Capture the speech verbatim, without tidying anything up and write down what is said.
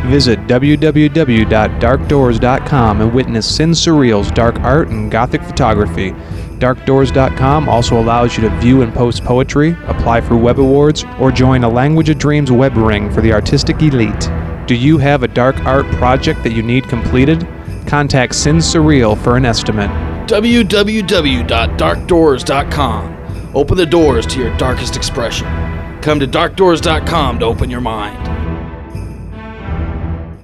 Visit w w w dot dark doors dot com and witness Sin Surreal's dark art and gothic photography. dark doors dot com also allows you to view and post poetry, apply for web awards, or join a Language of Dreams web ring for the artistic elite. Do you have a dark art project that you need completed? Contact Sin Surreal for an estimate. w w w dot dark doors dot com. Open the doors to your darkest expression. Come to dark doors dot com to open your mind.